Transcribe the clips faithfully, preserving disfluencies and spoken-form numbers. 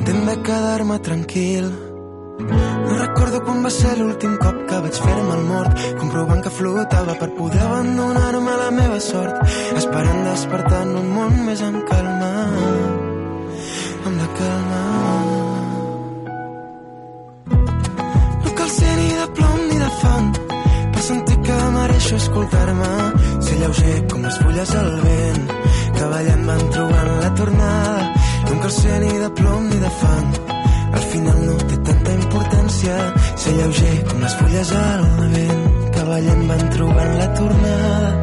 Content de quedar-me tranquil. No recordo quan va ser l'últim cop que vaig fer-me el mort, comprovant que flotava per poder abandonar-me a la meva sort, esperant despertar en un món més en calma, amb la calma. No cal ser ni de plom ni de fang per sentir que mereixo escoltar-me, ser lleuger com les fulles al vent que ballant van trobant la tornada. No cal ser ni de plom ni de fang, al final no té tanta importància, ser lleuger com les fulles al vent que ballant van trobant la tornada.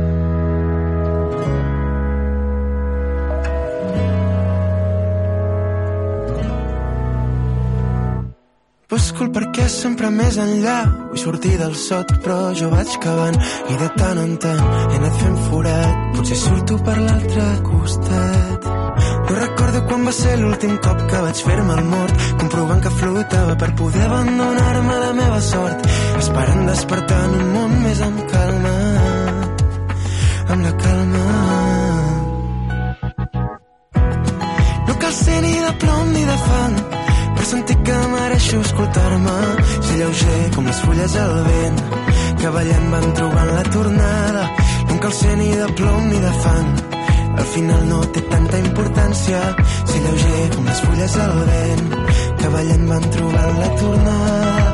Busco el perquè sempre més enllà, vull sortir del sot però jo vaig cavant i de tant en tant he anat fent forat, potser surto per l'altre costat. No recordo quan va ser l'últim cop que vaig fer-me el mort, comprovant que flotava per poder abandonar-me a la meva sort, esperant despertar en un món més amb calma, amb la calma. No cal ser ni de plom ni de fang per sentir que mereixo escoltar-me, ser lleuger com les fulles al vent que ballant van trobant la tornada. No cal ser ni de plom ni de fang, al final no té tanta importància, ser lleuger com les fulles al vent que ballant van trobant la tornada.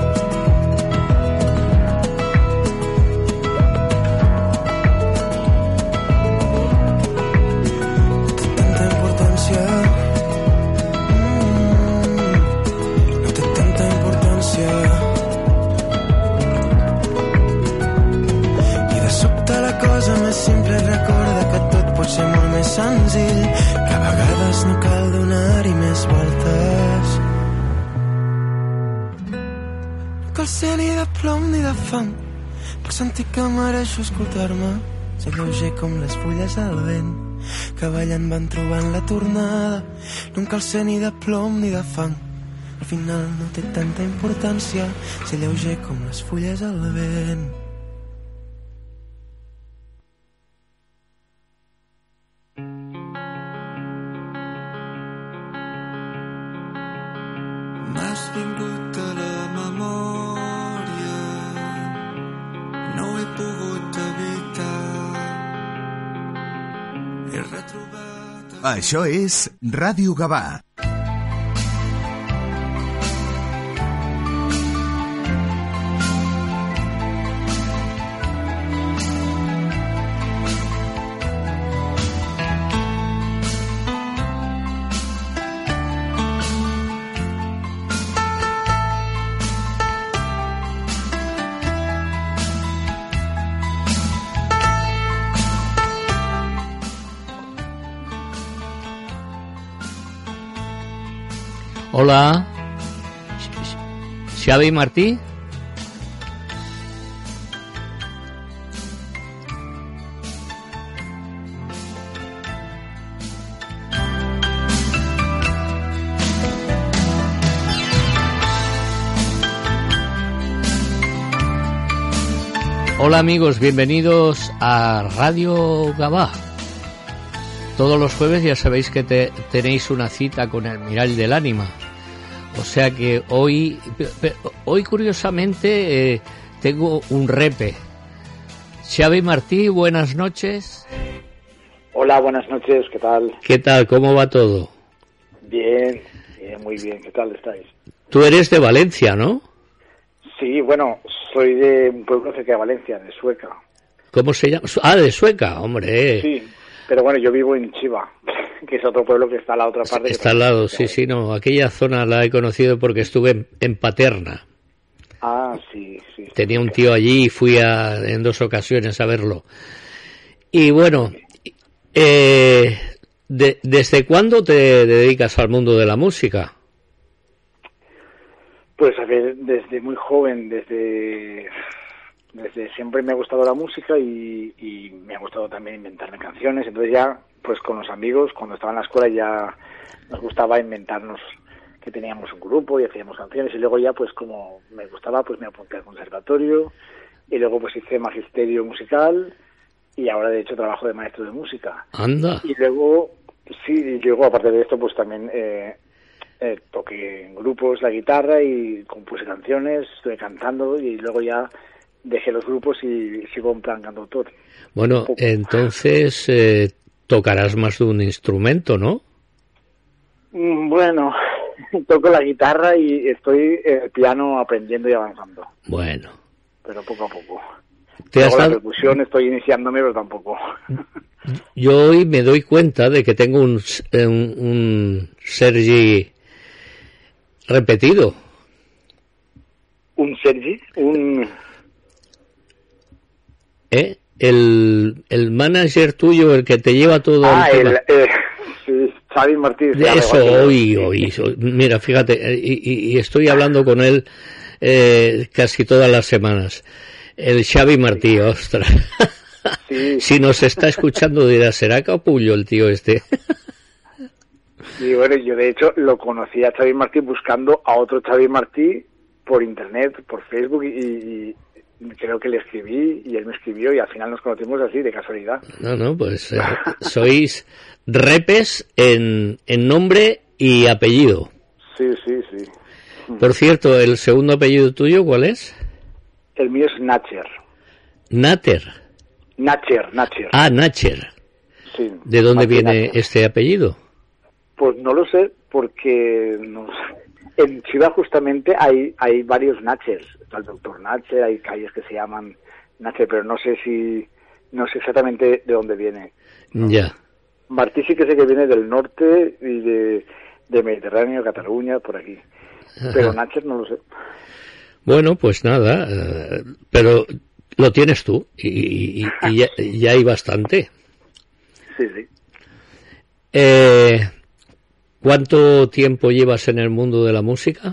Sempre recorda que tot pot ser molt més senzill, que a vegades no cal donar-hi més voltes. No cal ser ni de plom ni de fang per sentir que mereixo escoltar-me, ser lleuger com les fulles al vent que ballant van trobant la tornada. No cal ser ni de plom ni de fang, al final no té tanta importància, ser lleuger com les fulles al vent. Vingut a la memòria, no he pogut evitar, he retrobat... Això és Ràdio Gavà. Hola, Xavi Martí. Hola amigos, bienvenidos a Radio Gavà. Todos los jueves ya sabéis que te, tenéis una cita con el Miral del Ánima. O sea que hoy, hoy curiosamente, eh, tengo un repe. Xavi Martí, buenas noches. Hola, buenas noches, ¿qué tal? ¿Qué tal? ¿Cómo va todo? Bien, bien, muy bien, ¿qué tal estáis? Tú eres de Valencia, ¿no? Sí, bueno, soy de un pueblo cerca de Valencia, de Sueca. ¿Cómo se llama? Ah, de Sueca, hombre. Sí, pero bueno, yo vivo en Chiva, que es otro pueblo que está a la otra parte. Está al lado, sí, sí, no. Aquella zona la he conocido porque estuve en, en Paterna. Ah, sí, sí. Tenía un tío allí y fui a, en dos ocasiones a verlo. Y bueno, eh, de, ¿desde cuándo te dedicas al mundo de la música? Pues a ver, desde muy joven, desde... Desde siempre me ha gustado la música y, y me ha gustado también inventarme canciones. Entonces ya, pues con los amigos, cuando estaba en la escuela ya nos gustaba inventarnos que teníamos un grupo y hacíamos canciones. Y luego ya, pues como me gustaba, pues me apunté al conservatorio. Y luego pues hice magisterio musical y ahora de hecho trabajo de maestro de música. Anda. Y luego, sí, y luego aparte de esto, pues también eh, eh, toqué en grupos la guitarra y compuse canciones, estuve cantando y luego ya dejé los grupos y sigo en plan cantautor. Bueno, entonces eh, tocarás más de un instrumento, ¿no? Bueno, toco la guitarra y estoy el piano aprendiendo y avanzando. Bueno. Pero poco a poco. ¿Te has Luego la dado... percusión estoy iniciándome, pero tampoco. Yo hoy me doy cuenta de que tengo un, un, un Sergi repetido. ¿Un Sergi? Un... ¿Eh? El, el manager tuyo, el que te lleva todo ah, el tema. El, eh, sí, Xavi Martí. De eso, hoy, hoy. Mira, fíjate, y, y estoy hablando con él eh, casi todas las semanas. El Xavi Martí, ostras. Sí. Si nos está escuchando dirá, ¿será capullo el tío este? Y bueno, yo de hecho lo conocí a Xavi Martí buscando a otro Xavi Martí por internet, por Facebook, y, y creo que le escribí y él me escribió y al final nos conocimos así, de casualidad. No, no, pues eh, sois repes en, en nombre y apellido. Sí, sí, sí. Por cierto, ¿el segundo apellido tuyo cuál es? El mío es Nacher. Nater. Nacher, Nacher. Ah, Nacher. Sí. ¿De dónde Martín viene Nacher. este apellido? Pues no lo sé, porque no sé. En Chiva justamente hay hay varios Nachers. Está el doctor Nacher, hay calles que se llaman Nacher, pero no sé si, no sé exactamente de dónde viene. Ya. Martí sí que sé que viene del norte y de, de Mediterráneo, Cataluña, por aquí. Pero Ajá. Nacher no lo sé. Bueno, pues nada, eh, pero lo tienes tú y, y, y ya, ya hay bastante. Sí, sí. Eh, ¿Cuánto tiempo llevas en el mundo de la música?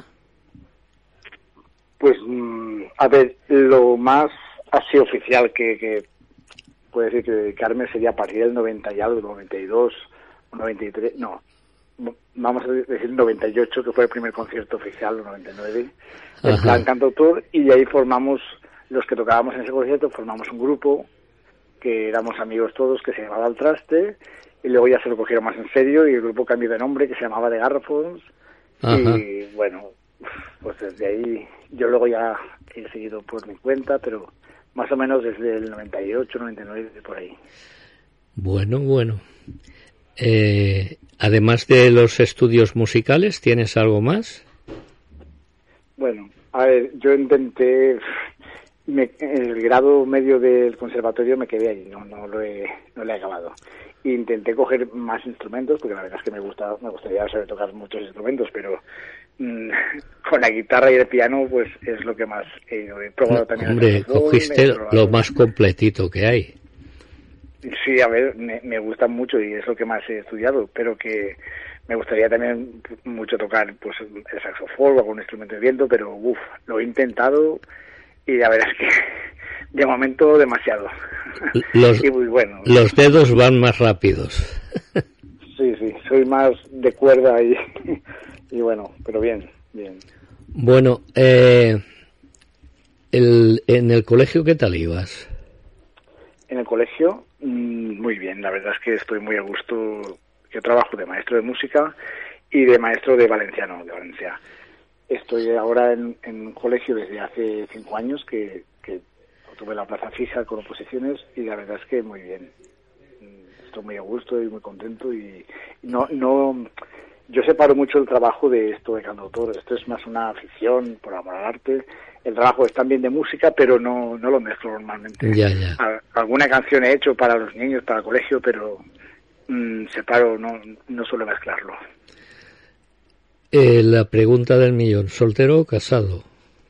Pues, mm, a ver, lo más así oficial que, que puede decir que dedicarme sería a partir del noventa y algo, noventa y dos, noventa y tres, no, vamos a decir noventa y ocho, que fue el primer concierto oficial, noventa y nueve, en Ajá. plan cantautor, y de ahí formamos, los que tocábamos en ese concierto, formamos un grupo, que éramos amigos todos, que se llamaba El Traste, y luego ya se lo cogieron más en serio, y el grupo cambió de nombre, que se llamaba The Garrafons, y bueno, pues desde ahí, yo luego ya he seguido por mi cuenta, pero más o menos desde el noventa y ocho, noventa y nueve, por ahí. Bueno, bueno. Eh, además de los estudios musicales, ¿tienes algo más? Bueno, a ver, yo intenté, me, el grado medio del conservatorio me quedé ahí, no no lo he, no lo he acabado. Intenté coger más instrumentos, porque la verdad es que me gusta, me gustaría saber tocar muchos instrumentos, pero mmm, con la guitarra y el piano, pues es lo que más he, he probado No, también. hombre, el saxofón, cogiste he probado- lo más completito que hay. Sí, a ver, me, me gusta mucho y es lo que más he estudiado, pero que me gustaría también mucho tocar pues el saxofón o algún instrumento de viento, pero uff, lo he intentado y la verdad es que de momento demasiado. Los, y muy bueno. los dedos van más rápidos. Sí, sí, soy más de cuerda y, y bueno, pero bien, bien. Bueno, eh, el, ¿en el colegio qué tal ibas? En el colegio, mmm, muy bien, la verdad es que estoy muy a gusto. Yo trabajo de maestro de música y de maestro de valenciano, de Valencia. Estoy ahora en, en un colegio desde hace cinco años que, que tuve la plaza fija con oposiciones y la verdad es que muy bien. Estoy muy a gusto y muy contento y no, no, yo separo mucho el trabajo de esto de cantautor. Esto es más una afición por amor al arte. El trabajo es también de música, pero no, no lo mezclo normalmente. Ya, ya. A- alguna canción he hecho para los niños, para el colegio, pero mmm, separo, no, no suelo mezclarlo. Eh, la pregunta del millón, ¿soltero o casado?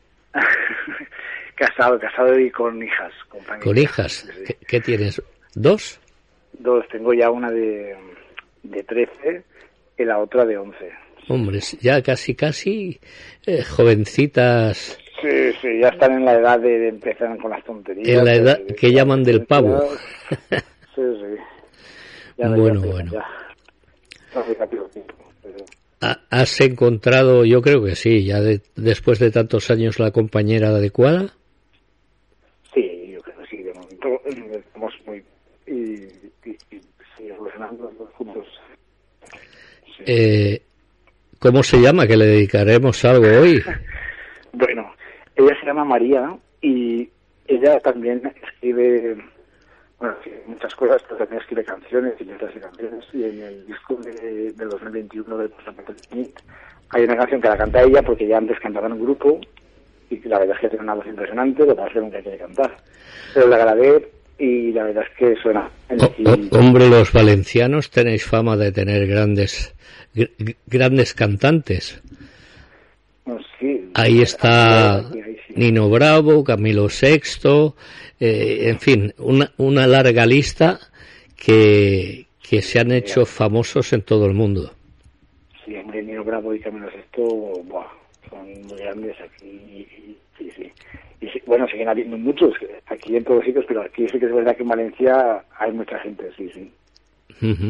Casado, casado y con hijas. Con, familia. ¿Con hijas? Sí, sí. ¿Qué, qué tienes? ¿Dos? Dos, tengo ya una de, de trece y la otra de once. Hombre, ya casi, casi eh, jovencitas. Sí, sí, ya están en la edad de, de empezar con las tonterías. En la de- edad de- que de- llaman del pavo. Sí, sí. Ya, Bueno, ya, bueno. Ya. No, muy rápido el tiempo, pero- ¿Ha- ¿Has encontrado, yo creo que sí, ya de- después de tantos años, la compañera adecuada? Sí, yo creo que sí, de momento eh, estamos muy... Y, y, y sí, evolucionando los juntos. Sí. Eh, ¿Cómo se llama? Que le dedicaremos algo hoy. Bueno, ella se llama María y ella también escribe, bueno, muchas cosas, pero también escribe canciones y letras de canciones. Y en el disco de, del dos mil veintiuno del Smith hay una canción que la canta ella porque ya antes cantaba en un grupo y la verdad es que tiene una voz impresionante, lo que pasa es que nunca quiere cantar. Pero la grabé y la verdad es que suena. Oh, oh, hombre, los valencianos tenéis fama de tener grandes gr- grandes cantantes. No, sí, ahí está ahí, ahí sí. Nino Bravo, Camilo Sexto, eh, en fin, una, una larga lista que, que se han hecho famosos en todo el mundo. Sí, hombre, Nino Bravo y Camilo Sexto, buah, son muy grandes aquí, sí, sí. Y sí, bueno, siguen habiendo muchos aquí en todos sitios, pero aquí sí que es verdad que en Valencia hay mucha gente, sí, sí. Uh-huh.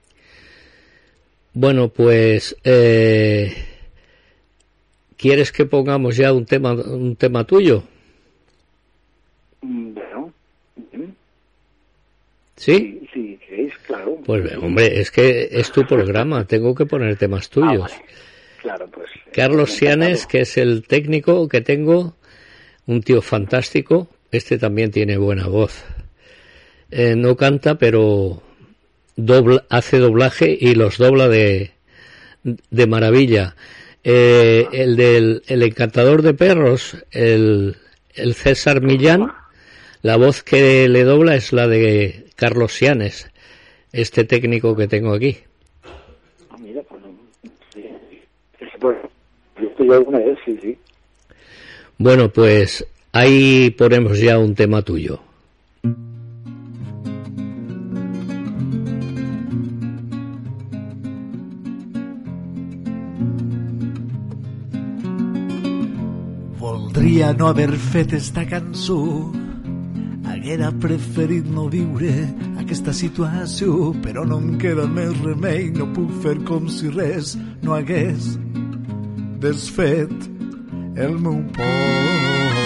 Bueno, pues, eh, ¿quieres que pongamos ya un tema, un tema tuyo? Bueno, ¿sí? Sí, sí, queréis, claro. Pues, hombre, es que es tu programa, tengo que poner temas tuyos. Ah, vale. Claro, pues. Carlos Sianes, que es el técnico que tengo, un tío fantástico, este también tiene buena voz. Eh, no canta, pero dobla, hace doblaje y los dobla de, de maravilla. Eh, el del el encantador de perros, el, el César Millán, la voz que le dobla es la de Carlos Sianes, este técnico que tengo aquí. Ah, mira, pues, sí, pues, yo estoy alguna vez, sí, sí. Bueno, pues ahí ponemos ya un tema tuyo. Voldria no haver fet esta cançó, haguera preferit no viure aquesta situació, però no em queda més remei, no puc fer com si res no hagués desfet el meu poble.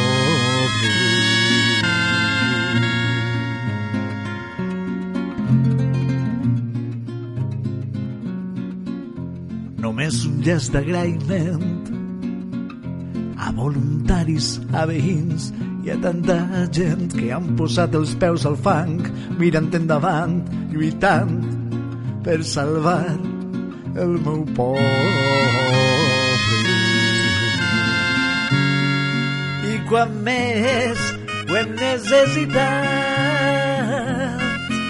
Només un gest d'agraïment a voluntaris, a veïns i a tanta gent que han posat els peus al fang, mirant endavant, lluitant per salvar el meu poble. I quan més ho hem necessitat,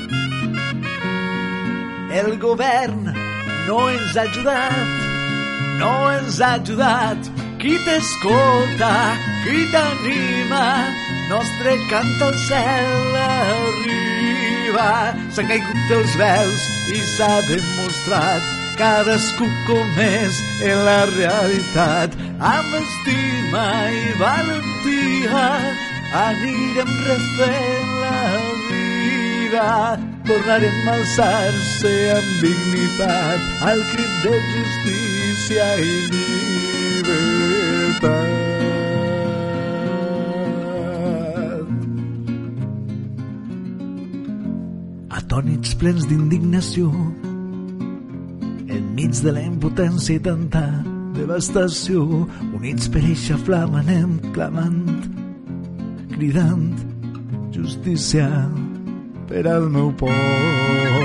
el govern no ens ha ajudat, no ens ha ajudat. Qui t'escolta, qui t'anima, nostre cant al cel arriba. S'han caigut els vels i s'ha demostrat cadascú com és en la realitat. Amb estima i valentia anirem refent la vida. Tornarem a alçar-se amb dignitat al crit de justícia i llibertat. Atònits plens d'indignació, enmig de la impotència i tanta devastació, units per eixa flama anem clamant, cridant justícia per al meu poble.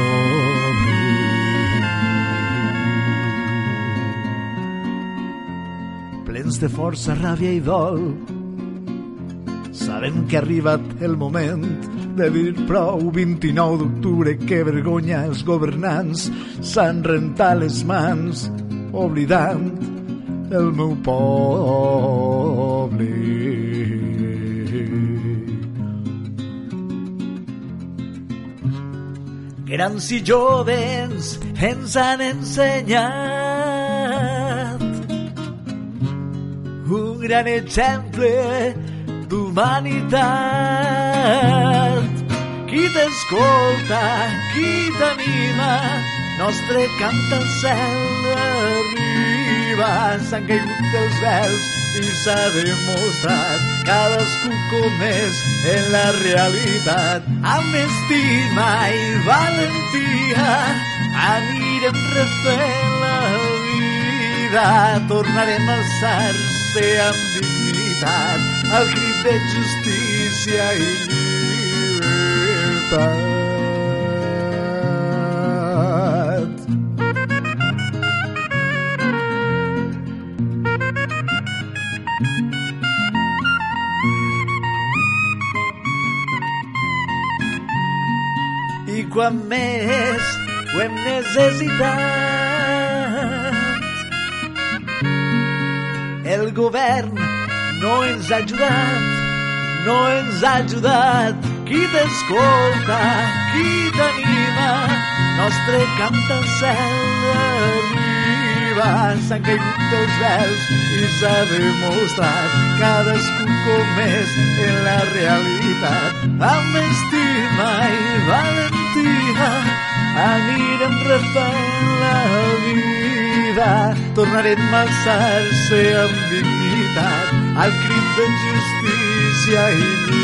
Plens de força, ràbia i dol, sabem que ha arribat el moment de dir prou. Vint-i-nou d'octubre, que vergonya, els governants s'han rentat les mans, oblidant el meu poble. Grans i jovens ens han ensenyat un gran exemple d'humanitat. Qui t'escolta, qui t'anima, nostre cant al cel arriba. S'han caigut els vels i s'ha demostrat cadascú com és en la realitat. Amb estima i valentia anirem refent la vida. vida tornarem a alçar-se amb dignitat al crit de justícia i llibertat. I quan més ho hem necessitat, el govern no ens ha ajudat, no ens ha ajudat. Qui t'escolta, qui t'anima, nostre cant al cel arriba. S'han caigut els vels i s'ha demostrat cadascú com és en la realitat. Amb estima i valentia anirem refent la vida, tornarem a alçar-se amb dignitat al crit de justícia i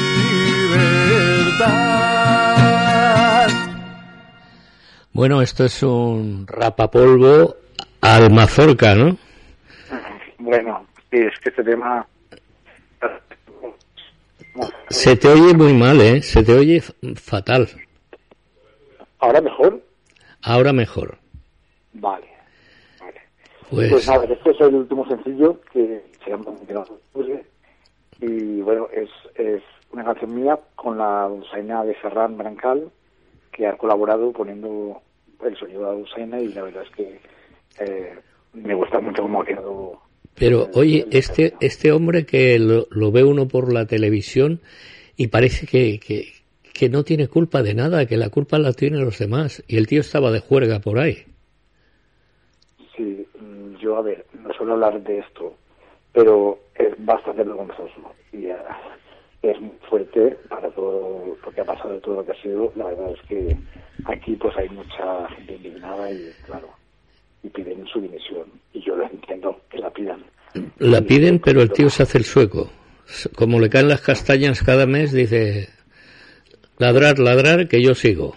libertad. Bueno, esto es un rapapolvo al mazorca, ¿no? Bueno, sí, es que este tema... Se te oye muy mal, ¿eh? Se te oye fatal. ¿Ahora mejor? Ahora mejor. Vale, vale. Pues, pues nada, este es el último sencillo que se llama y bueno, es, es una canción mía con la dulzaina de Ferran Brancal, que ha colaborado poniendo el sonido de la dulzaina, y la verdad es que eh, me gusta mucho cómo ha quedado. Pero el, oye, el este este hombre que lo, lo ve uno por la televisión y parece que, que, que no tiene culpa de nada, que la culpa la tienen los demás, y el tío estaba de juerga por ahí. Sí, yo a ver, no suelo hablar de esto, pero es bastante vergonzoso y uh, es muy fuerte para todo lo que ha pasado, todo lo que ha sido. La verdad es que aquí pues hay mucha gente indignada y claro, y piden su dimisión, y yo lo entiendo que la pidan. La piden, pero el tío se hace el sueco. Como le caen las castañas cada mes, dice: ladrar, ladrar, que yo sigo.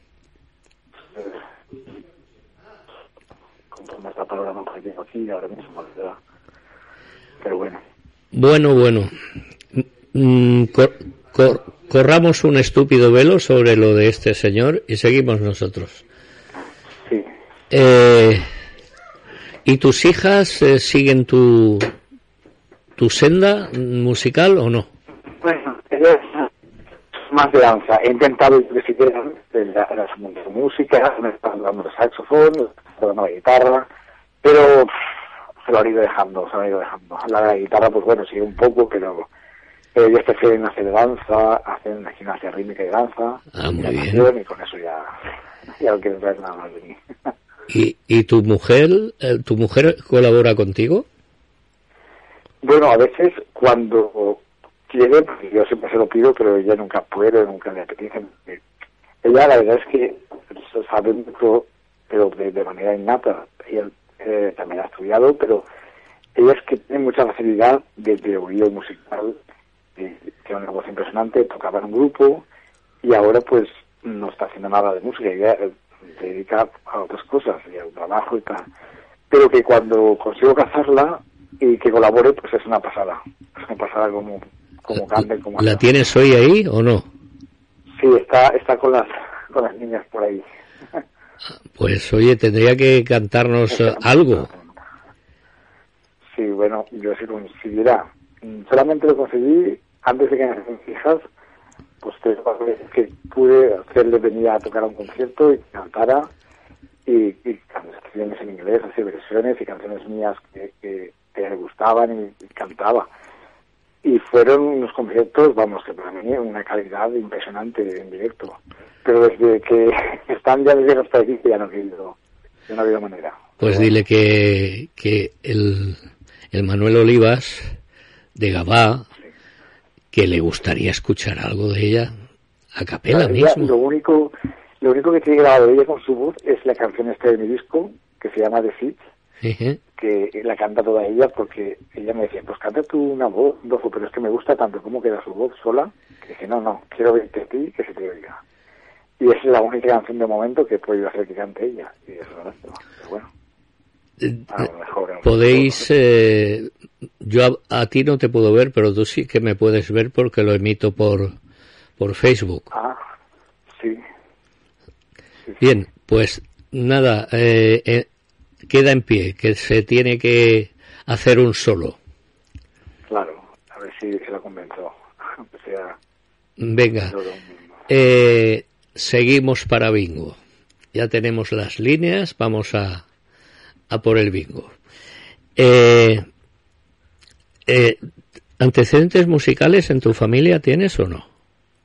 Conforme está palabra no tengo aquí, ahora mismo, ¿verdad? Pero bueno. Bueno, bueno. Mm, cor, cor, corramos un estúpido velo sobre lo de este señor y seguimos nosotros. Sí. Eh, ¿Y tus hijas eh, siguen tu tu senda musical o no? Bueno, ellas más de danza. He intentado que siguieran la, la, la música, me están dando el saxofón, me están dando la guitarra, pero pff, se lo han ido dejando, se lo han ido dejando. La, la guitarra, pues bueno, sigue un poco, pero ellos prefieren hacer danza, hacen gimnasia rítmica y danza, ah, muy y, bien. Y con eso ya, ya no quieren saber nada más de mí. ¿Y, y tu mujer, eh, tu mujer colabora contigo? Bueno, a veces cuando quiere, porque yo siempre se lo pido, pero ella nunca puede, nunca le apetece. Ella la verdad es que sabe mucho, pero de, de manera innata. Ella eh, también ha estudiado, pero ella es que tiene mucha facilidad de, de oído musical, de, tiene una voz impresionante, tocaba en un grupo y ahora pues no está haciendo nada de música. Ella eh, se dedica a otras cosas, y al trabajo y tal. Pero que cuando consigo cazarla y que colabore, pues es una pasada. Es una pasada como, como cante, como... ¿La tienes hoy ahí o no? Sí, está está con las con las niñas por ahí. Pues oye, tendría que cantarnos uh, algo. Sí, bueno, yo si consiguiera, solamente lo conseguí antes de que nacieran mis hijas, pues tres cuatro veces que pude hacerle venir a tocar a un concierto y cantara, y, y canciones en inglés, así versiones y canciones mías que, que, que le gustaban, y, y cantaba. Y fueron unos conciertos, vamos, que para mí una calidad impresionante en directo. Pero desde que están ya desde hasta aquí, ya no ha habido, ya no ha habido manera. Pues dile que, que el, el Manuel Olivas de Gabá, sí, que le gustaría escuchar algo de ella a capela mismo. Lo único, lo único que tiene grabado ella con su voz es la canción esta de mi disco, que se llama The Seeds, uh-huh, que la canta toda ella, porque ella me decía, pues canta tú una voz, dos, pero es que me gusta tanto cómo queda su voz sola, que dije, no, no, quiero verte a ti, que se te oiga. Y es la única canción de momento que he podido hacer que cante ella, y eso es verdad, pero bueno. a lo mejor en un podéis, futuro, ¿no? eh, yo a, a ti no te puedo ver, pero tú sí que me puedes ver porque lo emito por, por Facebook. Ah, sí. Sí, sí. Bien, pues nada, eh, eh, queda en pie, que se tiene que hacer un solo. Claro, a ver si se lo convenzo. Aunque sea Venga, solo un- eh, seguimos para bingo. Ya tenemos las líneas, vamos a, a por el bingo. Eh, eh, ¿Antecedentes musicales en tu familia tienes o no?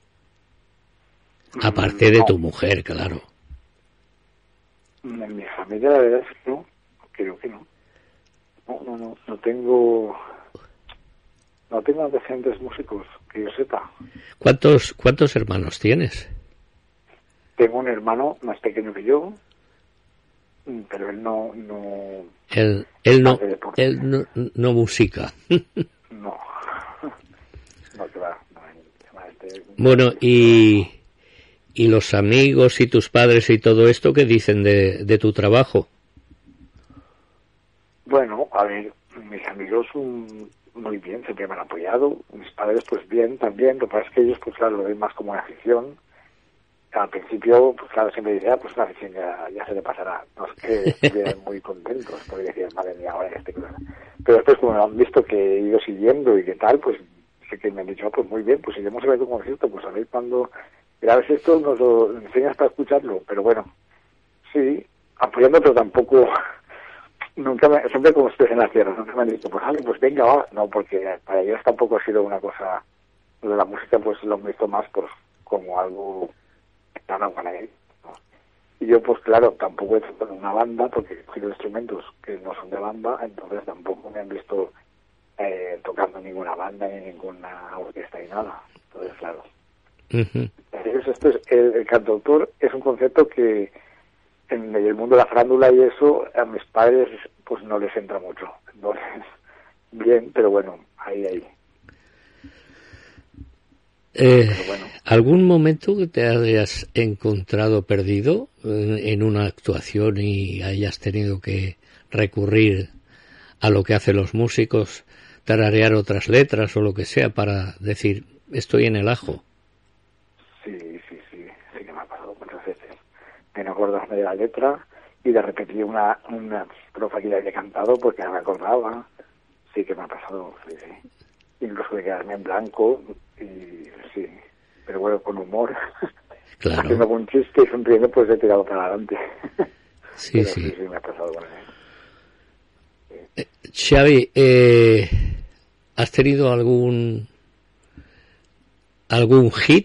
Aparte de no. tu mujer, claro. En mi familia la verdad es que no, creo que no. No, no, no, no tengo, no tengo antecedentes músicos, que yo sepa. ¿Cuántos, cuántos hermanos tienes? Tengo un hermano más pequeño que yo, pero él no, no, Él, él no, hace deporte. él no, no musica. No, no te va, no, no, este- Bueno, y, y los amigos y tus padres y todo esto, ¿qué dicen de, de tu trabajo? Bueno, a ver, mis amigos mm, muy bien, siempre me han apoyado, mis padres pues bien también, lo que pasa es que ellos pues claro, lo ven más como una afición. Al principio, pues claro, siempre decía, ah, pues una afición ya, ya se le pasará. No es que estuvieran muy contentos, porque decían, madre mía, ahora ya estoy claro. Pero después, como han visto que he ido siguiendo y qué tal, pues sé que me han dicho, ah, pues muy bien, pues iremos a ver tu concierto, pues a ver cuando grabes esto, nos lo enseñas para escucharlo. Pero bueno, sí, apoyando, pero tampoco, nunca me, siempre como estés en la tierra, nunca me han dicho, pues, vale, pues venga, va. No, porque para ellos tampoco ha sido una cosa, lo de la música, pues lo han visto más pues como algo claro para él, ¿no? Y yo pues claro, tampoco he estado en una banda porque he cogido instrumentos que no son de banda, entonces tampoco me han visto eh, tocando en ninguna banda ni en ninguna orquesta ni nada. Entonces claro, Uh-huh. entonces, esto es, el, el cantautor es un concepto que en el mundo de la farándula y eso a mis padres pues no les entra mucho, entonces bien, pero bueno, ahí ahí. Eh, Pero bueno. ¿Algún momento que te hayas encontrado perdido en, en una actuación y hayas tenido que recurrir a lo que hacen los músicos, tararear otras letras o lo que sea para decir, estoy en el ajo? Sí, sí, sí, sí que me ha pasado muchas veces. De no acordarme de la letra y de repetir una, una estrofa que ya había cantado porque no me acordaba. Sí que me ha pasado, sí, sí. Incluso de quedarme en blanco y sí, pero bueno, con humor. Claro. Haciendo algún chiste y sonriendo, pues he tirado para adelante. Sí, Pero sí. sí, sí, me ha pasado con él. Xavi, eh, ¿has tenido algún algún hit?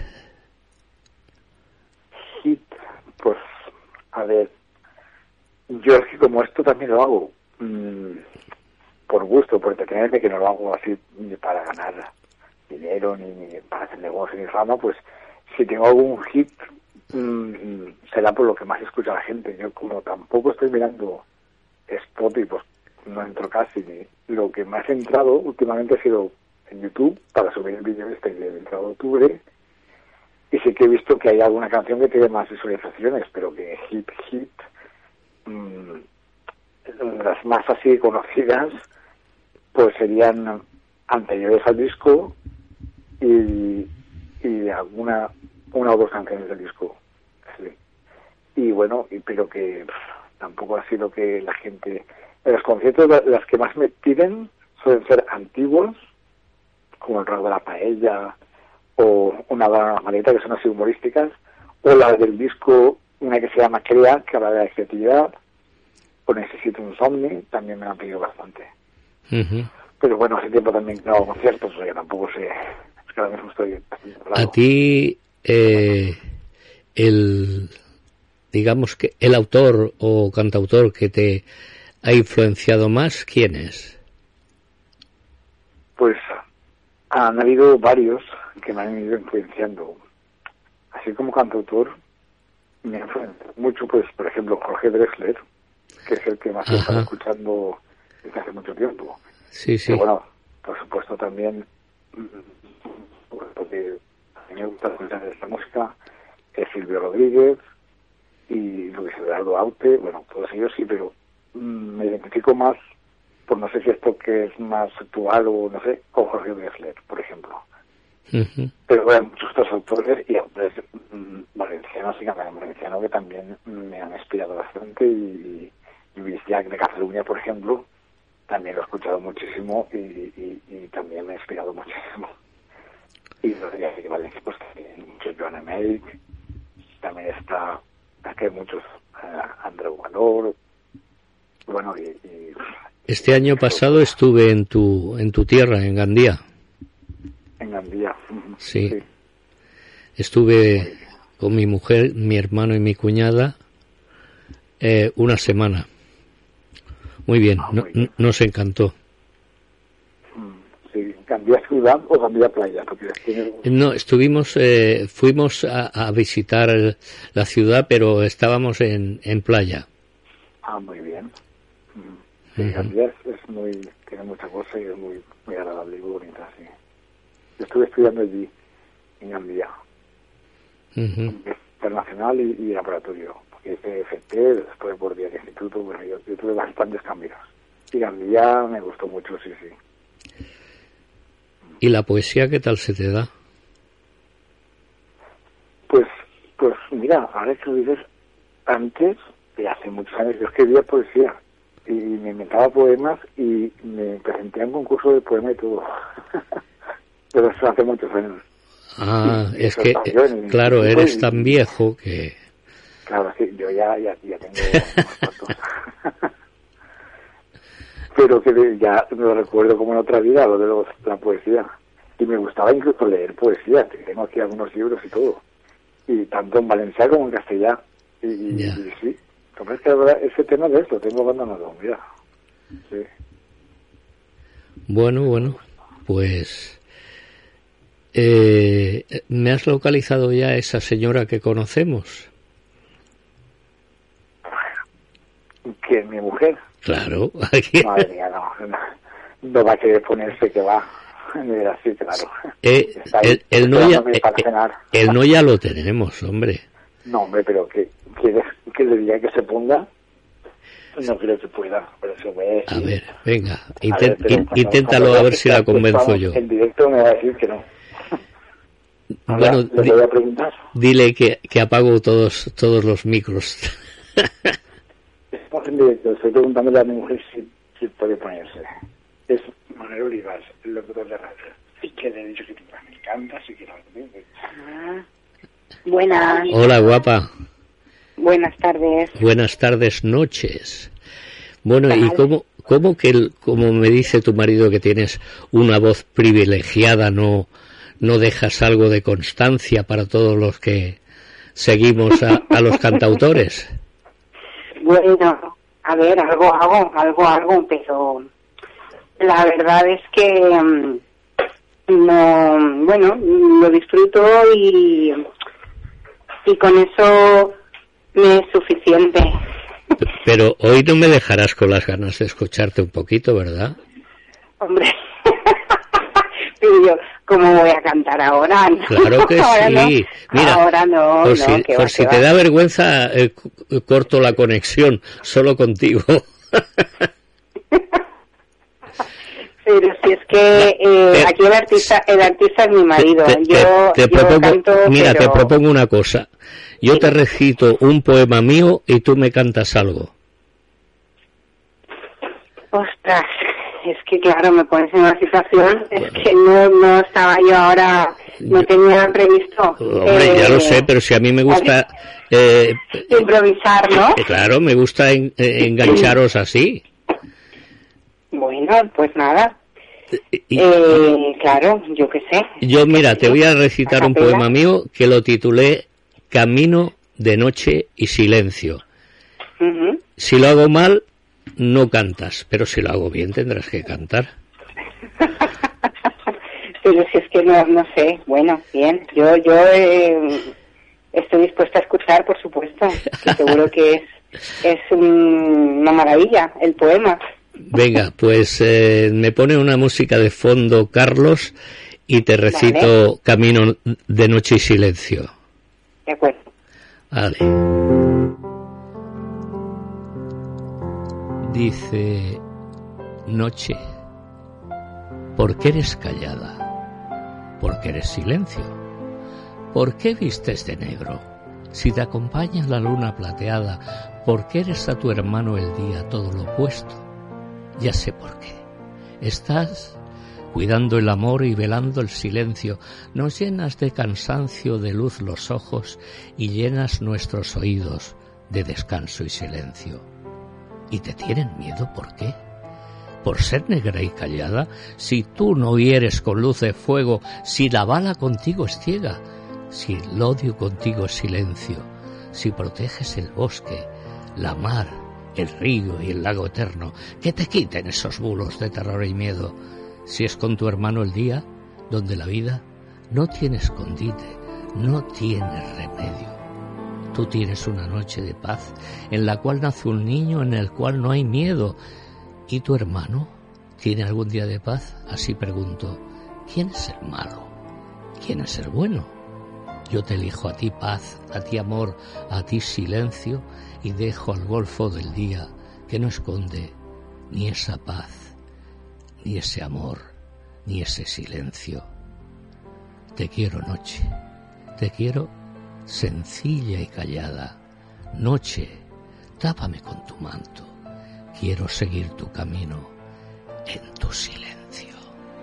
Hit, pues, a ver, yo es que como esto también lo hago mmm, por gusto, por entretenerme, que no lo hago así ni para ganar dinero, ni, ni para hacer negocio, ni fama, pues si tengo algún hit mmm, será por lo que más escucha la gente. Yo como tampoco estoy mirando Spotify, pues no entro casi, ni lo que más he entrado últimamente ha sido en YouTube para subir el vídeo este del veintidós de octubre, y sí que he visto que hay alguna canción que tiene más visualizaciones, pero que hit, hit, mmm, las más así conocidas, pues serían anteriores al disco y, y alguna, una o dos canciones del disco, sí. Y bueno, y, pero que pff, tampoco ha sido que la gente, en los conciertos las que más me piden suelen ser antiguos, como el rock de la paella o una maleta, que son así humorísticas, o la del disco, una que se llama Crea, que habla de la creatividad, o Necesito un Somni, también me la han pedido bastante. Uh-huh. Pero bueno, hace tiempo también que no hago conciertos, o sea que tampoco sé, es que ahora mismo estoy haciendo A ti, eh, el, digamos que el autor o cantautor que te ha influenciado más, ¿quién es? Pues han habido varios que me han ido influenciando. Así como cantautor, me ha influenciado mucho, pues, por ejemplo, Jorge Drexler, que es el que más he estado escuchando desde hace mucho tiempo. Sí, sí. Pero bueno, por supuesto también, porque a mí me gusta escuchar esta música, es Silvio Rodríguez y Luis Eduardo Aute, bueno, todos ellos sí, pero mm, me identifico más, pues no sé si es porque es más actual o no sé, con Jorge Drexler, por ejemplo. Uh-huh. Pero hay muchos otros autores y autores mm, valencianos y cantantes valencianos que también me han inspirado bastante, y, y Luis Llach de Cataluña, por ejemplo, también lo he escuchado muchísimo y, y, y también me ha inspirado muchísimo. Y los de Valencia, pues también muchos Joan Emerick, también está, es que hay muchos, uh, Andreu Valor, bueno, y, y... Este año pasado estuve en tu en tu tierra, en Gandía. En Gandía. Sí. sí. Estuve con mi mujer, mi hermano y mi cuñada eh, una semana. Muy bien, ah, muy no, bien. Nos encantó. Sí, ¿Gandía ciudad o Gandía playa? Porque tiene... No, estuvimos, eh, fuimos a, a visitar el, la ciudad, pero estábamos en, en playa. Ah, muy bien. Sí, uh-huh. Gandía es, es muy, tiene mucha cosa y es muy, muy agradable y muy bonita, sí. Yo estuve estudiando allí, en Gandía, uh-huh. internacional y, y laboratorio, porque hice F T, después por día de instituto, bueno, yo, yo tuve bastantes cambios. Y Gandía me gustó mucho, sí, sí. ¿Y la poesía qué tal se te da? Pues, pues mira, ahora que lo dices, antes, de hace muchos años, yo escribía poesía y me inventaba poemas y me presenté a un concurso de poema y todo. Pero eso hace muchos años. Ah, y es que, en, claro, en eres y, tan viejo que... Claro, sí, yo ya, ya, ya tengo unos cuantos. Pero que ya me lo recuerdo como en otra vida, lo de los, la poesía. Y me gustaba incluso leer poesía, tengo aquí algunos libros y todo. Y tanto en valenciano como en castellano. Y, y, yeah. y sí, como es que ahora ese tema de esto tengo abandonado, mira. Sí. Bueno, bueno, pues... Eh, ¿me has localizado ya a esa señora que conocemos? ¿Quién? ¿Mi mujer? Claro. Aquí. Madre mía, no, no. No va a querer ponerse que va. Así, claro. Eh, el, el, no ya, eh, el no ya lo tenemos, hombre. No, hombre, pero que, que, que le diga que se ponga. No creo que pueda. Pero se puede decir. A ver, venga, intent, a ver, in, inténtalo a ver si la convenzo yo. En directo me va a decir que no. Ahora, bueno, le voy a preguntar. Dile que, que apago todos todos los micros. Estamos en directo, estoy preguntándole a mi mujer si, si puede ponerse. Es Manuel Olivas, el locutor de radio. Y que le he dicho que me encanta, así que lo ah, buenas. Hola, guapa. Buenas tardes. Buenas tardes, noches. Bueno, vale. ¿Y cómo, cómo que, el, como me dice tu marido que tienes una voz privilegiada, no... ¿No dejas algo de constancia para todos los que seguimos a, a los cantautores? Bueno, a ver, algo hago, algo hago, pero la verdad es que um, no, bueno, lo disfruto y, y con eso me es suficiente. Pero hoy no me dejarás con las ganas de escucharte un poquito, ¿verdad? Hombre, pero yo... ¿Cómo voy a cantar ahora? No. Claro que ahora sí. No. Mira, ahora no, por no, si, que por va, si que te va. da vergüenza, eh, corto la conexión solo contigo. Pero si es que eh, te, aquí el artista el artista es mi marido. Te, te, yo, te yo propongo, canto, mira, pero... te propongo una cosa. Yo sí. Te recito un poema mío y tú me cantas algo. Ostras. Es que claro, me pones en una situación, es que no, no estaba yo ahora, no tenía previsto. Hombre, eh, ya lo sé, pero si a mí me gusta... Eh, improvisar, ¿no? Eh, claro, me gusta en, eh, engancharos así. Bueno, pues nada. Y, eh, claro, yo qué sé. Yo, mira, te voy a recitar un poema mío que lo titulé Camino de noche y silencio. Uh-huh. Si lo hago mal... No cantas, pero si lo hago bien tendrás que cantar. Pero si es que no, no sé, bueno, bien, yo yo eh, estoy dispuesta a escuchar, por supuesto, que seguro que es es un, una maravilla el poema. Venga, pues eh, me pone una música de fondo, Carlos, y te recito vale. Camino de noche y silencio. De acuerdo. Vale. Dice: noche, ¿por qué eres callada? ¿Por qué eres silencio? ¿Por qué vistes de negro? Si te acompaña la luna plateada, ¿por qué eres a tu hermano el día todo lo opuesto? Ya sé por qué. Estás cuidando el amor y velando el silencio. Nos llenas de cansancio, de luz los ojos, y llenas nuestros oídos de descanso y silencio. ¿Y te tienen miedo por qué? ¿Por ser negra y callada? Si tú no hieres con luz de fuego, si la bala contigo es ciega, si el odio contigo es silencio, si proteges el bosque, la mar, el río y el lago eterno, que te quiten esos bulos de terror y miedo. Si es con tu hermano el día, donde la vida no tiene escondite, no tiene remedio. Tú tienes una noche de paz, en la cual nace un niño, en el cual no hay miedo. ¿Y tu hermano tiene algún día de paz? Así pregunto, ¿quién es el malo? ¿Quién es el bueno? Yo te elijo a ti paz, a ti amor, a ti silencio, y dejo al golfo del día que no esconde ni esa paz, ni ese amor, ni ese silencio. Te quiero noche, te quiero sencilla y callada. Noche, tápame con tu manto, quiero seguir tu camino en tu silencio.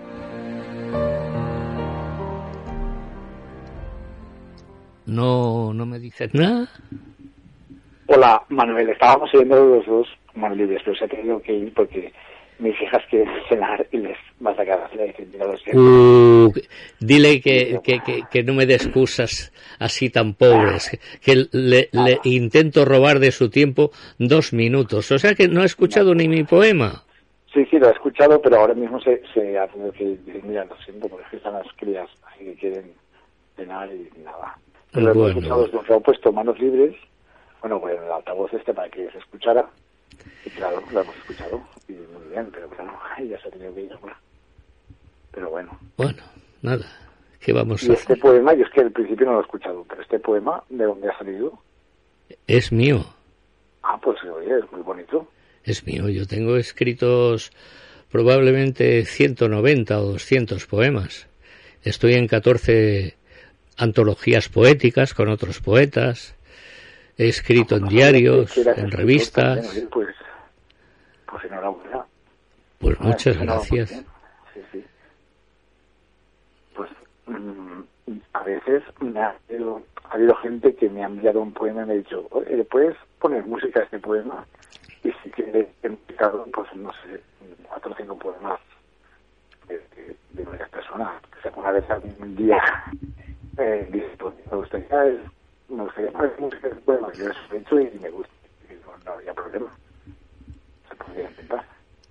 No, no me dices nada. Hola, Manuel, estábamos oyendo los dos Manuel, pero se ha tenido que ir porque mis hijas quieren cenar y les va a sacar a la defensa. Uh, dile que, que, que, que no me dé excusas así tan pobres, que le, le intento robar de su tiempo dos minutos. O sea que no ha escuchado ni mi poema. Sí, sí, lo he escuchado, pero ahora mismo se, se ha tenido que ir. Mira, lo siento, porque es que están las crías, así que quieren cenar y nada. Pero bueno. Lo hemos escuchado, se han puesto manos libres, bueno, pues el altavoz este para que se escuchara, y claro, lo hemos escuchado, y muy bien, pero claro, ya se ha tenido que ir ahora. Pero bueno. Bueno, nada, ¿qué vamos y a este hacer? poema, yo es que al principio no lo he escuchado, pero este poema, ¿de dónde ha salido? Es mío. Ah, pues oye, es muy bonito. Es mío, yo tengo escritos probablemente ciento noventa o doscientos poemas. Estoy en catorce antologías poéticas con otros poetas. He escrito en diarios, en revistas. También, pues, pues enhorabuena. Pues ah, muchas pues gracias. Sí, sí. Pues mmm, a veces me ha, habido, ha habido gente que me ha enviado un poema y me ha dicho, oye, ¿le puedes poner música a este poema? Y si quieres empezado, pues no sé, cuatro o cinco poemas de, de, de varias personas. O sea, una vez algún día eh, dice, pues me gustaría, me gustaría poner música de poemas. Yo eso he hecho y me gusta. Y no, no había problema. Se podría intentar.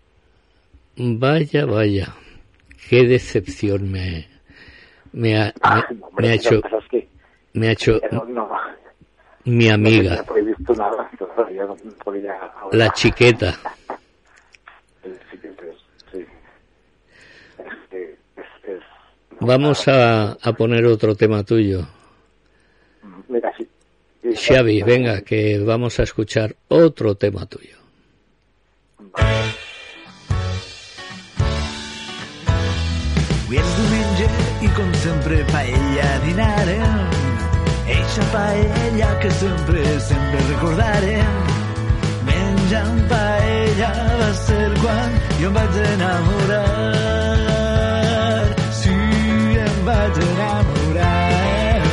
Vaya, vaya. Qué decepción me, me, ha, ah, me, no, hombre, me ha hecho. Que, me ha hecho. No, no, mi amiga. No podía visto nada, todavía no podía ahora. La chiqueta. El chiquete, sí. Este, es, es, no, Vamos a, a poner otro tema tuyo. Mira, sí. sí Xavi, sí, venga, sí. que vamos a escuchar otro tema tuyo. Avui és diumenge i com sempre paella dinarem. Eixa paella que sempre, sempre recordarem. Menjant paella va ser quan jo em vaig enamorar. Sí, em vaig enamorar.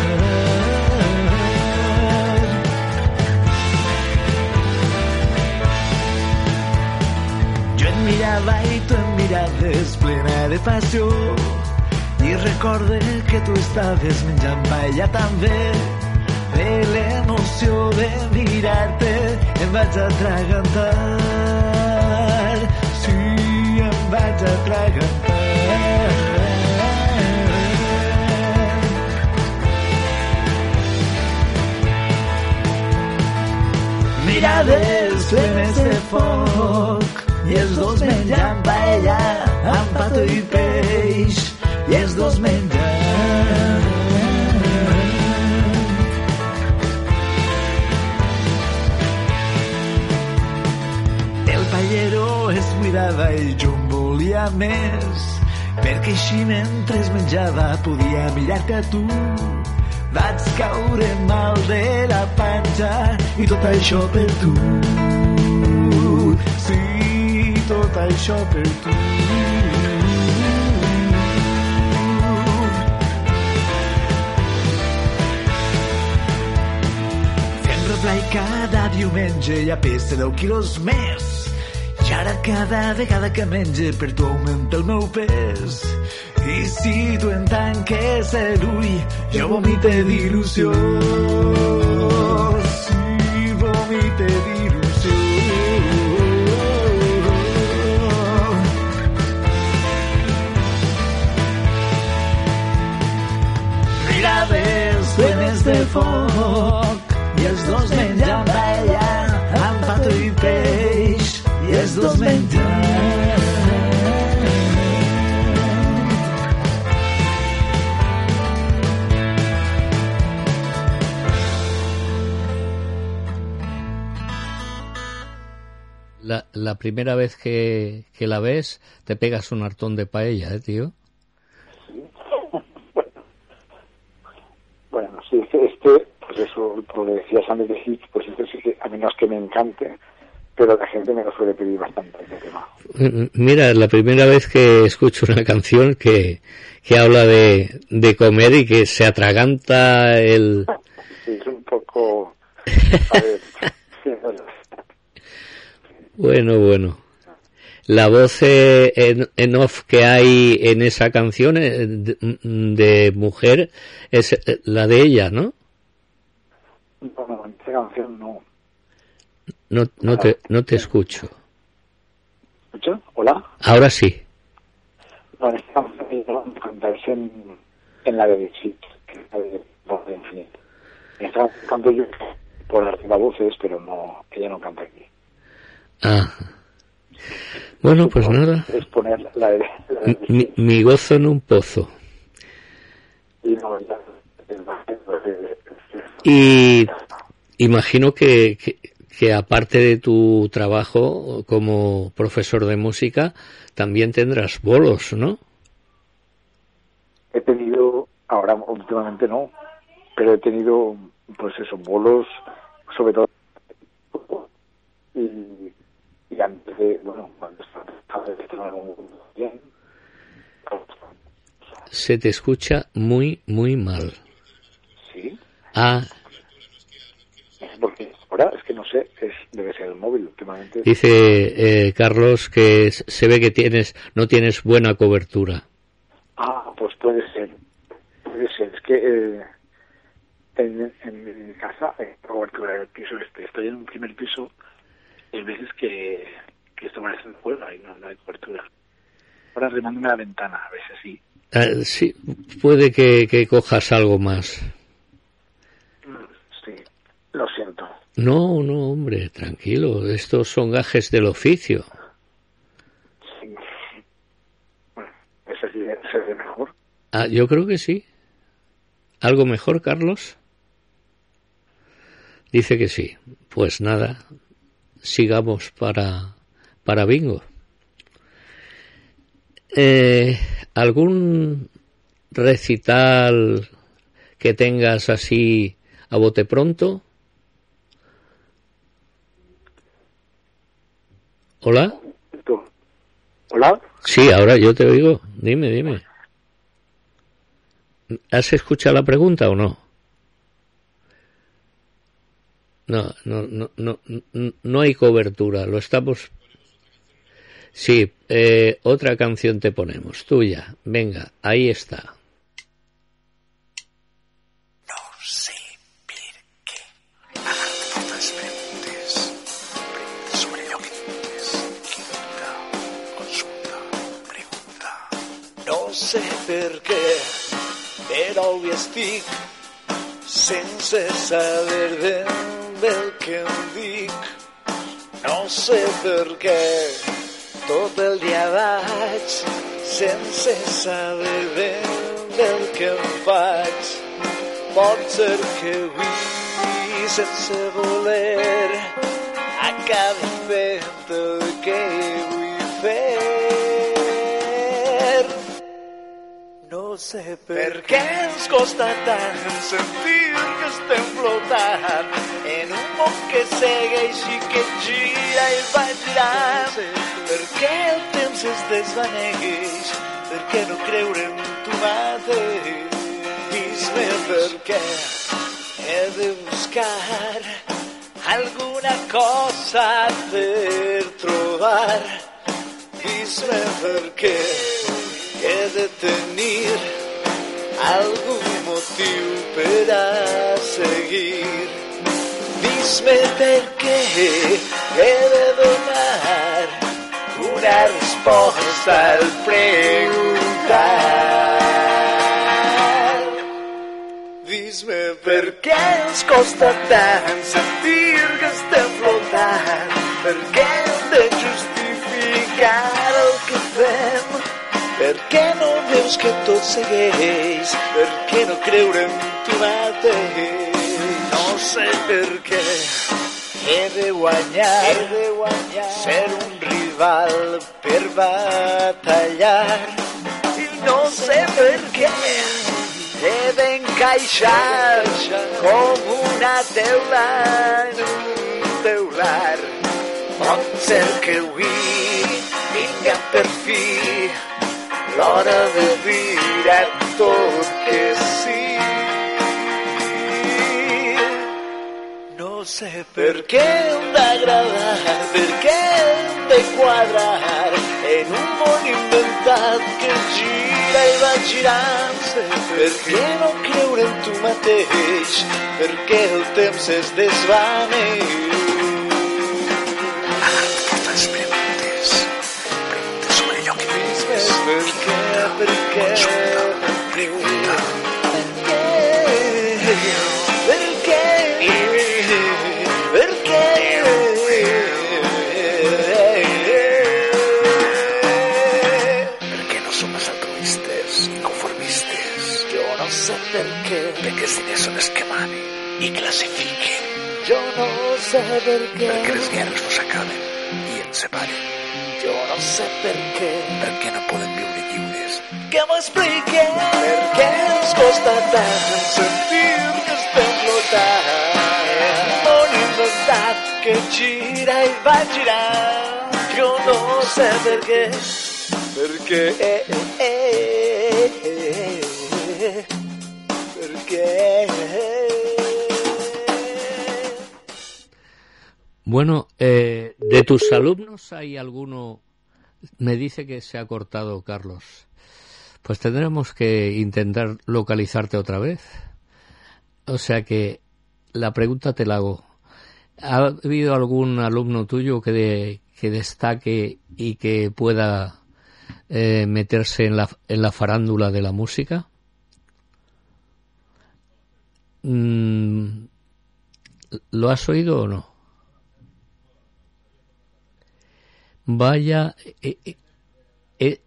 Jo et mirava i tu em miraves plena de passió. I recorde que tu estaves menjant paella també. De l'emoció de mirar-te em vaig atragantar. Sí, em vaig atragantar. Mirades plenes de foc i els dos menjant paella amb pato i peix. I els dos menjant. El paller mirava i jo en volia més, perquè així mentre menjava podia mirar-te a tu. Vaig caure mal de la panxa i tot això per tu. Sí, tot això per tu. Fem replay cada diumenge i a pes deu quilos més. I ara cada vegada que menge per tu augmenta el meu pes. I si tu em tanques l'ull, jo vomite d'il·lusió. Sí, vomite d'il·lusió. Mirades plenes de foc i els dos menjant paella amb pato i peix. I els dos menjant. La, la primera vez que, que la ves, te pegas un hartón de paella, ¿eh, tío? Sí. Bueno, sí, este, pues eso, como le decías antes de Hit, pues este sí que a mí no es que me encante, pero la gente me lo suele pedir bastante este tema. Mira, es la primera vez que escucho una canción que, que habla de, de comer y que se atraganta el... Sí, es un poco... A ver, sí, bueno. Bueno, bueno. La voz eh, en, en off que hay en esa canción eh, de, de mujer es eh, la de ella, ¿no? No, no, en esa canción no. No, no te, no te escucho. ¿Escucha? ¿Hola? Ahora sí. No, en esta canción cantarse en, en la de Dixit, que es la de Voz de Infinito. En esta canción canto yo por arriba voces, pero no, ella no canta aquí. Ah. Bueno, pues nada. Es poner la de, la de mi, mi gozo en un pozo. Y no, ya, y imagino que, que, que aparte de tu trabajo como profesor de música, también tendrás bolos, ¿no? He tenido, ahora últimamente no, pero he tenido, pues eso, bolos, sobre todo, y, y antes de, bueno, cuando estaba bien. Se te escucha muy, muy mal. ¿Sí? Ah. Porque ahora es que no sé, es, debe ser el móvil últimamente. Dice eh, Carlos que se ve que tienes no tienes buena cobertura. Ah, pues puede ser, puede ser. Es que eh, en, en mi casa hay cobertura del piso este. Estoy en un primer piso y hay veces que, que esto parece un juego y no, no hay cobertura. Ahora remándame la ventana, a veces sí. Ah, sí, puede que, que cojas algo más. Sí, lo siento. No, no, hombre, tranquilo. Estos son gajes del oficio. Sí. Bueno, ese sí sería mejor. Ah, yo creo que sí. ¿Algo mejor, Carlos? Dice que sí. Pues nada, sigamos para, para bingo. Eh, ¿Algún recital que tengas así a bote pronto? ¿Hola? ¿Hola? Sí, ahora yo te oigo. Dime, dime. ¿Has escuchado la pregunta o no? No, no, no, no, no, no hay cobertura. Lo estamos... Sí, eh, otra canción te ponemos, tuya. Venga, ahí está. No sé per què. Ara totes preguntes. Preguntes sobre allò que tens. Quinta, consulta, pregunta. No sé per què, però avui estic sense saber ben del que em dic. No sé per què tot el dia vaig sense saber ben del que em faig. Pot ser que avui, sense voler, acabi fent el que vull fer. sé per què ens costa tant sentir que estem flotant en un món que segueix i que gira i va girant. Per què el temps es desvaneix? Per què no creure en tu mateix? Dis-me per què he de buscar alguna cosa per trobar. Dis-me per què he de tenir algun motiu per a seguir. Dis-me per què he de donar una resposta al preguntar. Dis-me per què ens costa tant sentir que estem flotant. Per què hem de justificar el que fem? Per què no veus que tot segueix? Per què no creure en tu mateix? No sé per què he de guanyar, he de guanyar, ser un rival per batallar. I no sé per què he d'encaixar com una teula en un teular. Pot ser que avui vinga per fi l'hora de dir a tot que sí. No sé per què hem d'agradar, per què hem de quadrar en un món inventat que gira i va girant-se. Per què no creure en tu mateix? Per què el temps es desvaneix? Per què, per què, per què, per què, per què, Perquè no som els altruistes i conformistes. Jo no sé per què, Perquè els diners són els que manen i classifiquen. jo no sé per què, Perquè les guerres no s'acaben i ens separen. jo no sé per què, Perquè no podem viure lliures. que m'ho expliquen. Per què ens costa tant sentir que estem flotant en un món inventat que gira i va girant. Jo no sé per què, per què, eh, eh, eh, per què. Bueno, eh, de tus alumnos hay alguno, me dice que se ha cortado Carlos, pues tendremos que intentar localizarte otra vez. O sea que la pregunta te la hago. ¿Ha habido algún alumno tuyo que, de, que destaque y que pueda eh, meterse en la, en la farándula de la música? Mm, ¿lo has oído o no? Vaya, eh, eh, eh,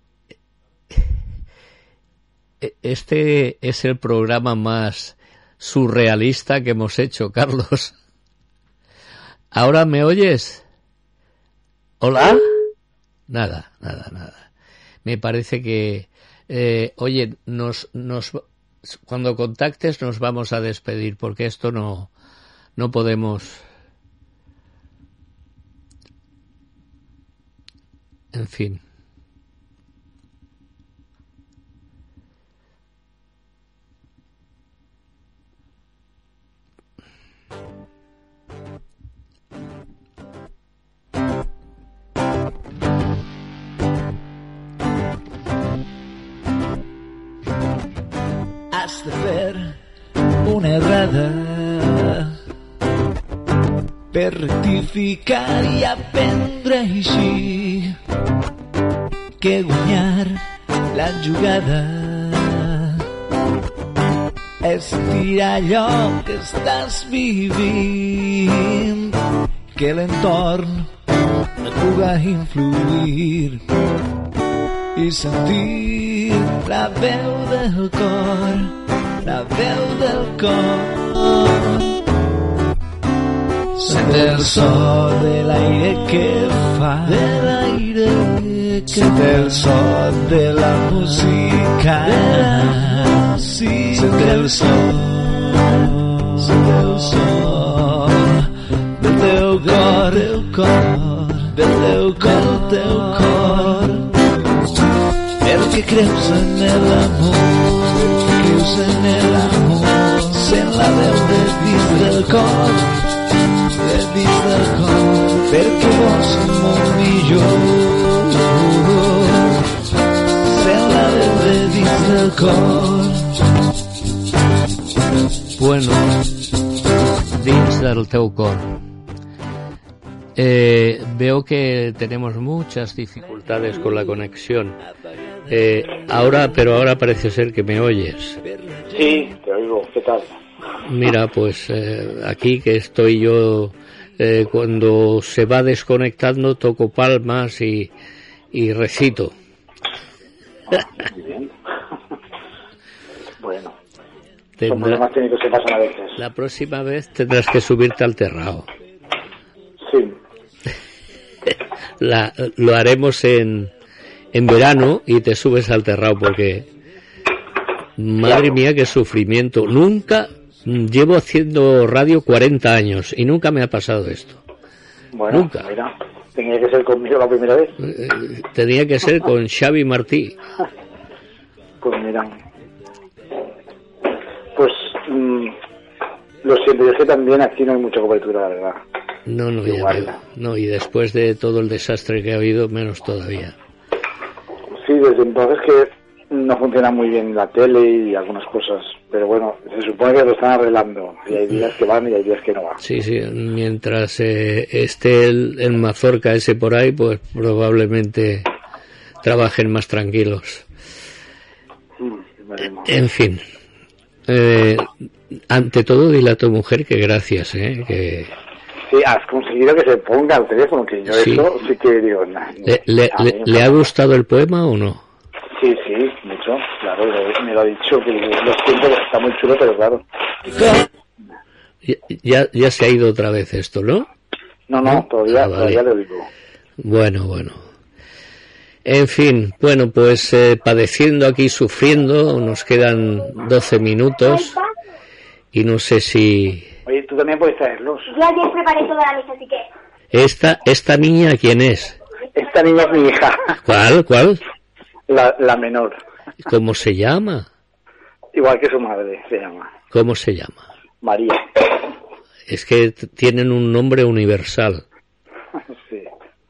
eh, este es el programa más surrealista que hemos hecho, Carlos. ¿Ahora me oyes? ¿Hola? Nada, nada, nada. Me parece que, eh, oye, nos, nos, cuando contactes nos vamos a despedir porque esto no, no podemos. En fin. Has de fer una errada per rectificar i aprendre així que guanyar la jugada és tirar allò que estàs vivint, que l'entorn et puga influir i sentir la veu del cor, la veu del cor. Sent el so de l'aire que fa, de l'aire Sente el son de la música, sente el son, sente el son del teu cor, del teu cor, del teu cor. Perquè creus en l'amor, perquè creus en l'amor, sent la veu de dins del cor, de dins del cor, perquè vols ser molt millor, sent la veu de dins del cor. Bueno, dins del teu cor. Eh, veo que tenemos muchas dificultades con la conexión. Eh, ahora, pero ahora parece ser que me oyes. Sí, te oigo. ¿Qué tal? Mira, pues eh, aquí que estoy yo, eh, cuando se va desconectando toco palmas y, y recito. Ah, muy bien. Bueno, Tendrá, son problemas técnicos que pasan a veces. La próxima vez tendrás que subirte al terrado. Sí. La, lo haremos en, en verano y te subes al terrado porque madre Claro. mía qué sufrimiento. Nunca llevo haciendo radio cuarenta años y nunca me ha pasado esto. Bueno, Nunca. mira, tenía que ser conmigo la primera vez. Eh, tenía que ser con Xavi Martí. Pues mira, pues mmm, lo siento, yo es que también aquí no hay mucha cobertura, la verdad. No, no, ya Igual. veo. No, y después de todo el desastre que ha habido, menos todavía. Sí, desde entonces que no funciona muy bien la tele y algunas cosas, pero bueno, se supone que lo están arreglando y hay días que van y hay días que no van. Sí, sí, mientras eh, esté el, el mazorca ese por ahí, pues probablemente trabajen más tranquilos. Mm, veremos. En fin, eh, ante todo dile a tu mujer que gracias, ¿eh? Que Sí, has conseguido que se ponga al teléfono, que yo Sí. eso sí que digo... Nah, ¿Le, le, a mí le- me le ha gustado el poema o no? Sí, sí, mucho, claro, lo- me lo ha dicho, que lo siento, que está muy chulo, pero claro. Ya, ya, ya se ha ido otra vez esto, ¿no? No, no, todavía, Ah, vale. todavía lo digo. Bueno, bueno. En fin, bueno, pues eh, padeciendo aquí, sufriendo, nos quedan doce minutos y no sé si... Oye, tú también puedes traerlos. Yo ayer preparé toda la mesa, así que... Esta, esta niña, ¿quién es? Esta niña es mi hija, ¿Cuál? ¿Cuál? la, la menor, ¿Cómo se llama? igual que su madre, se llama ¿Cómo se llama? María. Es que t- tienen un nombre universal. Sí.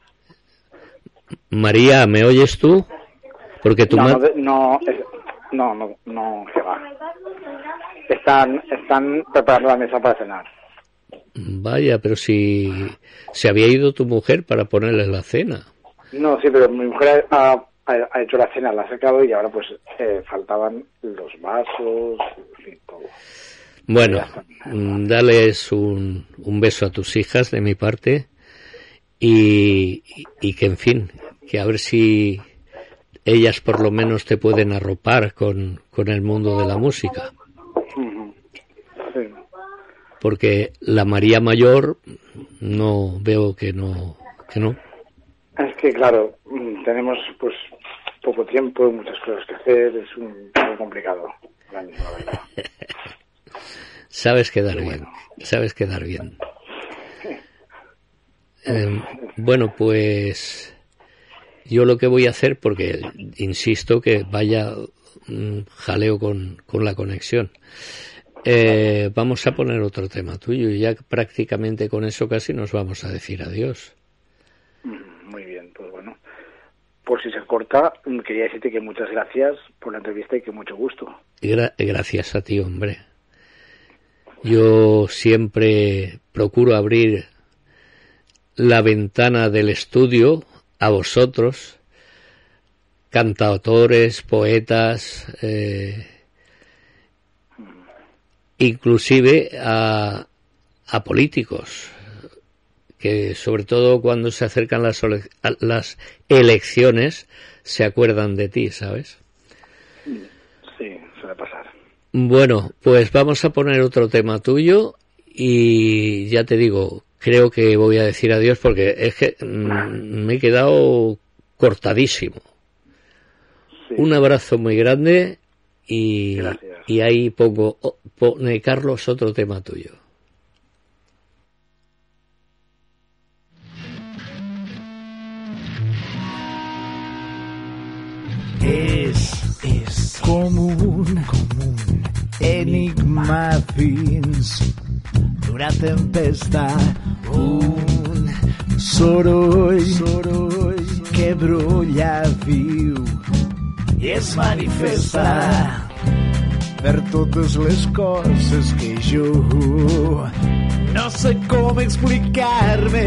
María, ¿me oyes tú? Porque tu No, ma- no, de- no, es- no, no, no, que va. Están, están preparando la mesa para cenar. Vaya, pero si se había ido tu mujer para ponerles la cena. No, sí, pero mi mujer ha, ha, ha hecho la cena, la ha sacado y ahora pues eh, faltaban los vasos, en fin, todo. Bueno, Ya está. mm, dales un, un beso a tus hijas de mi parte y, y, y que, en fin, que a ver si ellas por lo menos te pueden arropar con, con el mundo de la música. Ujú. Sí. Porque la María Mayor no veo que no, que no. Es que claro, mm, tenemos pues poco tiempo, muchas cosas que hacer, es un poco complicado ahora mismo, la verdad. Sabes quedar bien, sabes quedar bien. Eh, bueno, pues yo lo que voy a hacer, porque insisto que vaya mm, jaleo con, con la conexión, eh, vamos a poner otro tema tuyo y ya prácticamente con eso casi nos vamos a decir adiós. Mm, Muy bien, pues bueno. Por si se corta, mm, quería decirte que muchas gracias por la entrevista y que mucho gusto. Gra- gracias a ti, hombre. Yo siempre procuro abrir la ventana del estudio a vosotros, cantautores, poetas, eh, inclusive a, a políticos, que sobre todo cuando se acercan las, ole- a las elecciones se acuerdan de ti, ¿sabes? Sí, suele pasar. Bueno, pues vamos a poner otro tema tuyo y ya te digo, creo que voy a decir adiós porque es que mm, me he quedado cortadísimo. Sí. Un abrazo muy grande y, y ahí pongo, pone Carlos otro tema tuyo. És, és com un, com un enigma dins d'una tempesta, un soroll, soroll que brolla viu i es manifesta per totes les coses que jo no sé com explicar-me.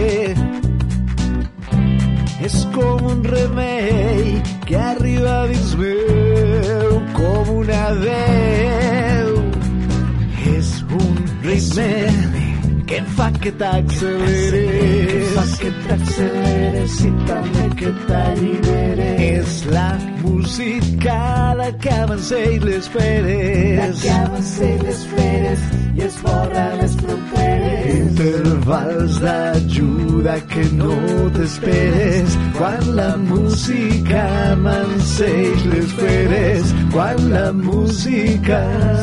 És com un remei que arriba dins meu, com una veu. És un ritme que em fa que t'acceleres, que fa que t'acceleres i també que t'alliberes. És la música la que avanceix les feres, la que avanceix les feres i esborra les fronteres. Intervals d'ajuda que no t'esperes, quan la música avanceix les feres, quan la música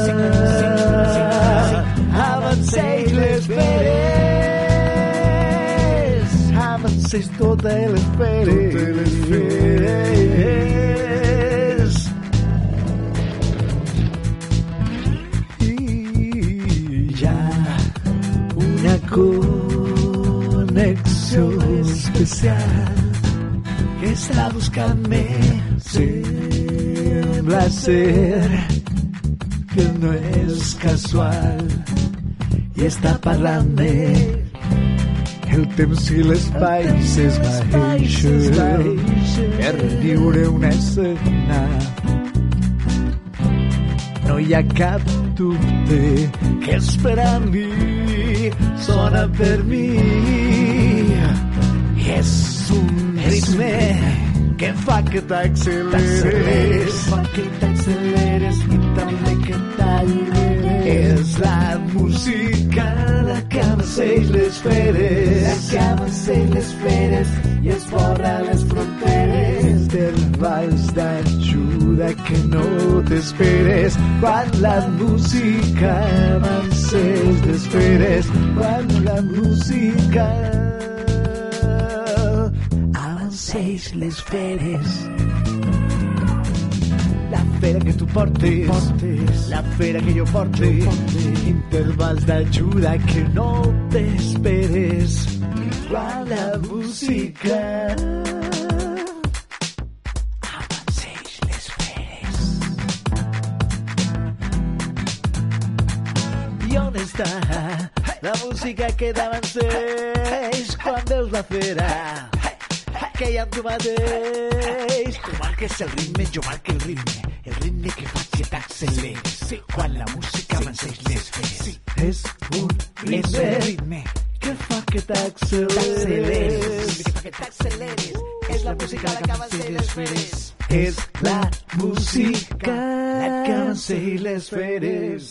avanceix les feres, avanceix totes les feres, totes les feres. Connexió especial que està buscant-me. Sembla ser que no és casual i està parlant-me. El temps i l'espai s'esvaeixen per viure una escena. No hi ha cap dubte que esperant mi sona per mi. És un ritme que em fa que t'acceleres, fa que t'acceleres i també que t'alliberes. És la música la que avanceix les feres, la que avanceix les feres i esborra les fronteres. Intervals d'ajuda que no t'esperes, quan la música avanceix les feres, quan la música avanceix les feres. La fera que tu portes, portes, la fera que jo porte, porte, intervals d'ajuda que no t'esperes, quan la música avanceix les feres. I on està la música que t'avanceix quan veus la fera que hi ha amb tu mateix? Tu marques el ritme, jo marque el ritme, el ritme que fa que t'acceleres, sí, quan la música avanceix les feres. Sí. És un ritme, ritme que fa que t'acceleres, que fa que t'acceleres. És la música la que avanceix les feres. És la música la que avanceix les feres.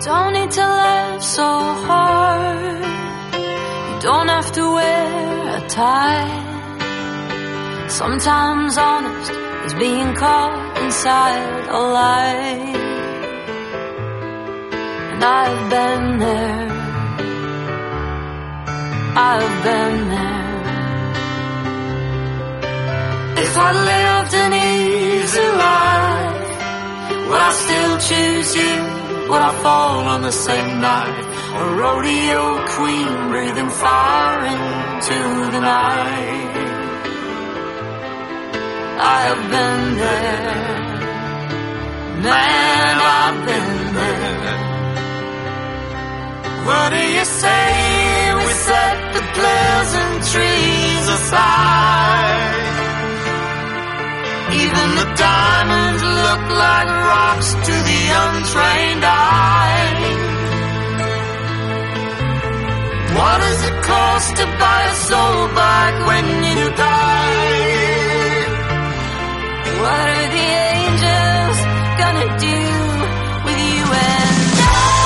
don't need to laugh so hard. You don't have to wear a tie. Sometimes honest is being caught inside a lie. And I've been there, I've been there. If I lived an easy life, would I still choose you? Would I fall on the same night? A rodeo queen breathing fire into the night. I have been there, man, I've been there. What do you say we set the pleasantries aside? Even the diamonds look like rocks to the untrained eye. What does it cost to buy a soul back when you die? What are the angels gonna do with you and I?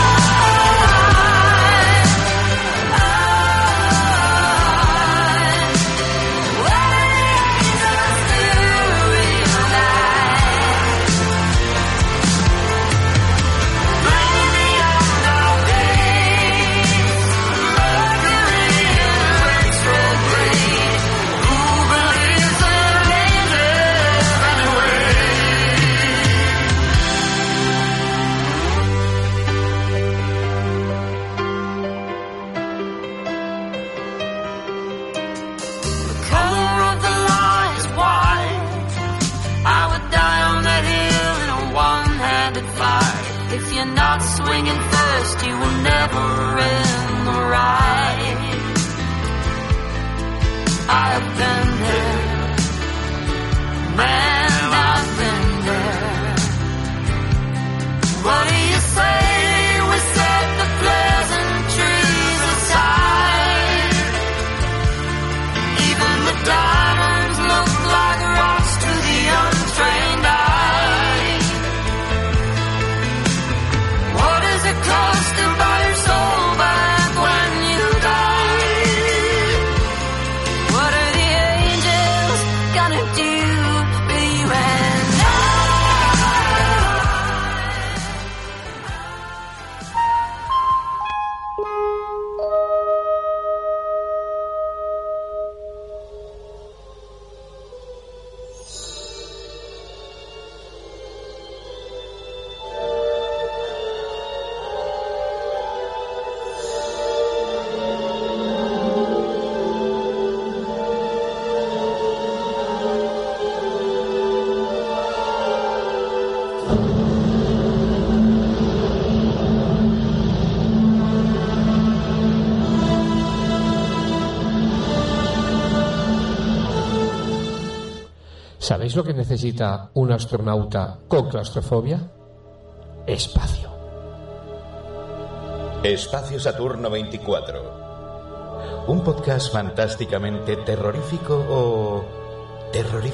If you're not swinging first, you will never end the ride. I've been there, man, I've been there. What do you say we set the pleasantries aside? Even the diamonds look like rocks to the untrained eye. What does it cost to buy your soul back when you die? What are the angels gonna do with you and ¿Sabéis lo que necesita un astronauta con claustrofobia? Espacio. Espacio Saturno veinticuatro. Un podcast fantásticamente terrorífico o terrorífico.